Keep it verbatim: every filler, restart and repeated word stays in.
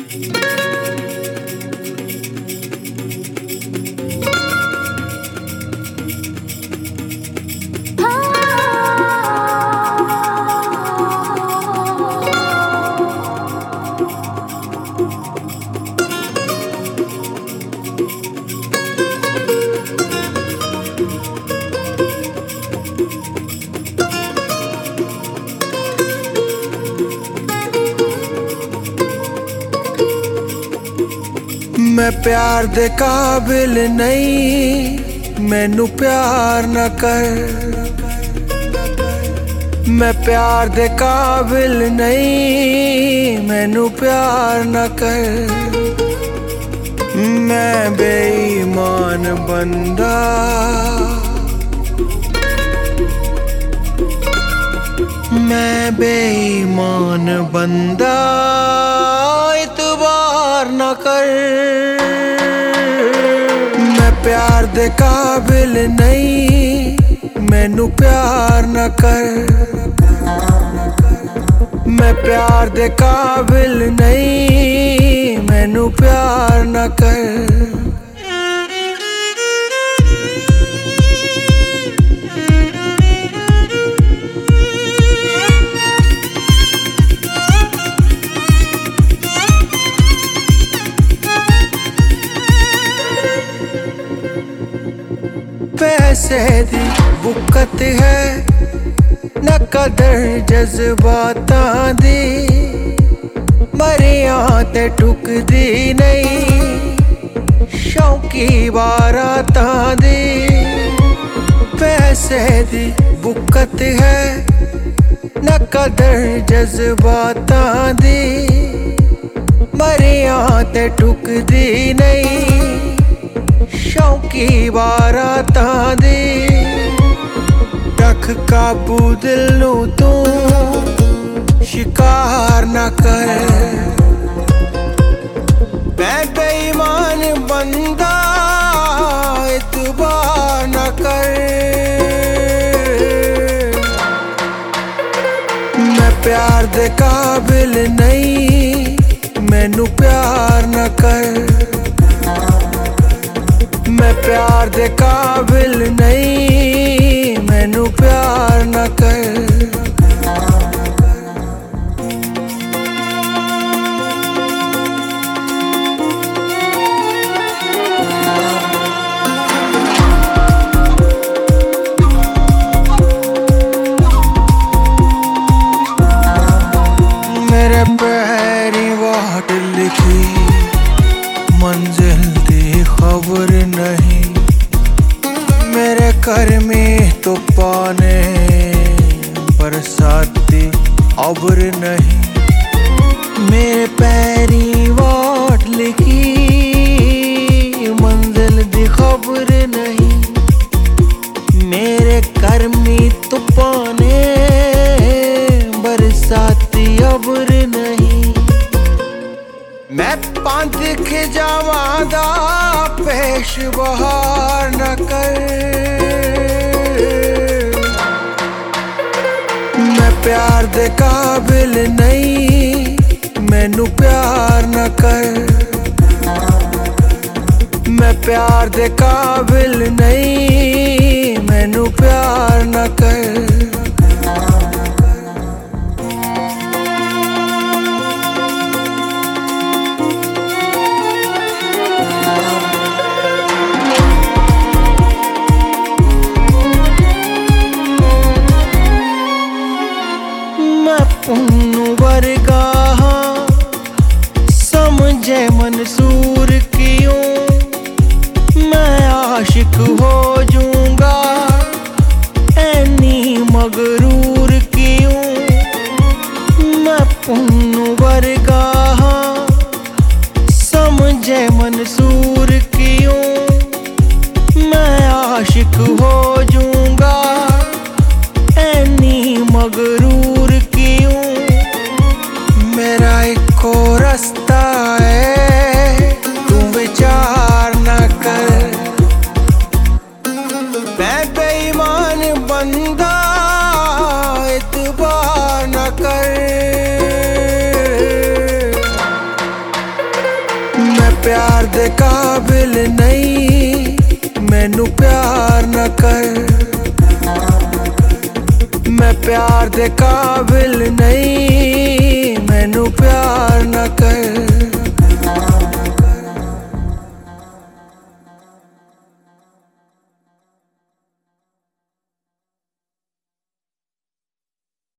मैं प्यार दे काबिल नहीं, मैनू प्यार न कर। मैं प्यार दे काबिल नहीं, मैनू प्यार न कर। मैं बेईमान बंदा, मैं बेईमान बंदा, इतबार न कर। मैं प्यार दे काबिल नहीं, मैनू प्यार न कर। मैं प्यार दे काबिल नहीं, मैनू प्यार न कर। पैसे दी बुकत है न कदर जज्बातां दी, मरियां ते टुकदी नहीं शौकी बारातां दी। पैसे दी बुकत है न कदर जज्बातां दी, मरियां ते टुकदी नहीं शौकी बारातां दी। रख काबू दिल नू तू, शिकार न कर। मैं बेईमान बंदा, इतबार न कर। मैं प्यार दे काबिल नहीं, मैनू प्यार न कर। मैं प्यार दे काबिल नहीं, मैनू प्यार न कर। मेरे पैरी वाट लिखी मंजिल दी खबर नहीं, मेरे घर में तो पाने बरसाती अब्र नहीं। मेरे पैरी वाट लिखी मंजिल दी खबर नहीं, मेरे घर में तो पाने बरसाती अब्र नहीं। मैं पंथ खिजावादा पेश बहार न कर। मैं प्यार दे काबिल नहीं, मैनू प्यार न कर। मैं प्यार दे काबिल नहीं, मैनू प्यार न कर। पुन्नू वर्गा समझे मंसूर क्यों, मैं आशिक हो जूंगा ऐनी मगरूर क्यों। मैं पुन्नू वर्गा समझे मंसूर क्यों, मैं आशिक हो जूंगा ऐनी मगरूर क्यों। मेरा एको रास्ता है, तू विचार न कर। मैं बेईमान बंदा, इतबार न कर। मैं प्यार दे काबिल नहीं, मैनू प्यार न कर। मैं प्यार दे काबिल नहीं, मैनू प्यार